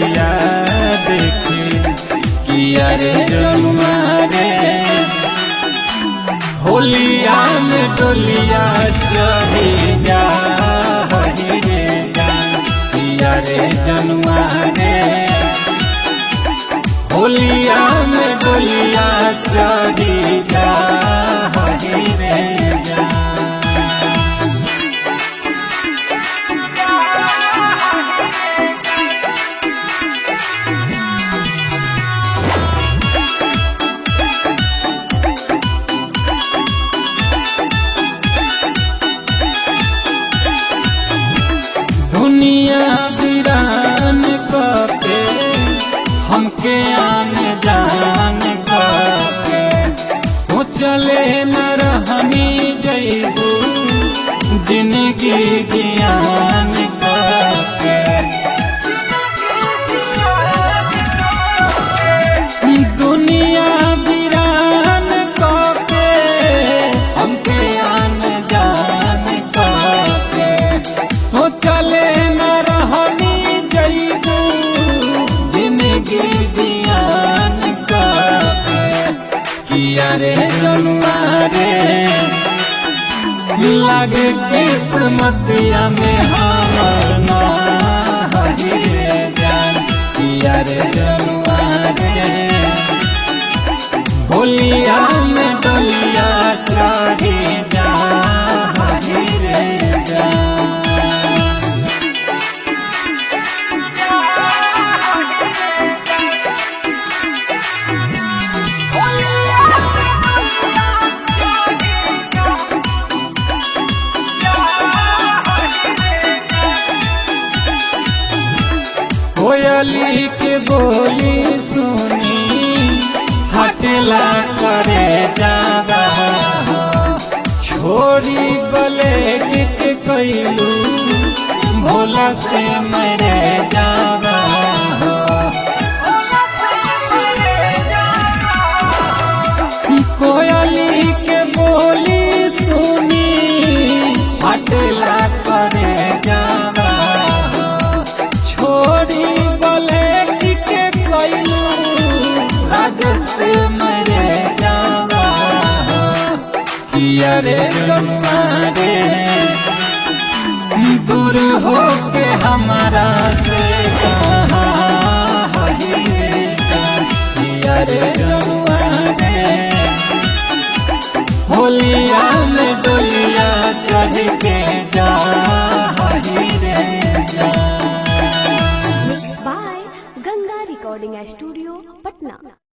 डोलिया देखे किया रे जनुआ रे होलिया में डोलिया चढ़ी जा हरी रे किया रे जनुआ रे होलिया में डोलिया चढ़ी जा हरी रे दुनिया वीरान के हमके आन जान के सोचले न रहनी जइबू जिंदगी जियान के दुनिया वीरान के हमके आन जान के सोचले न रहनी जइबू जिंदगी जियान किया रे जनुआ रे लागे किस्मतिया में हमर ना हरी रे जान किया रे जनुआ रे होलिया में डोलिया चढ़ी जा हरी रे जान कोयली के बोली सुनी हटला करे जावा छोरी गले गीत कैलू भोला से मरे जावा कोयली के बोली सुनी हटला करे जावा छोरी गले के कैलू से मरे जावा किया रे जनुआ रे दूर हो के हमारा से कहाँ हरी रे किया रे जनुआ रे होलिया में डोलिया चढ़ के जा हरी रे बाय गंगा रिकॉर्डिंग स्टूडियो पटना।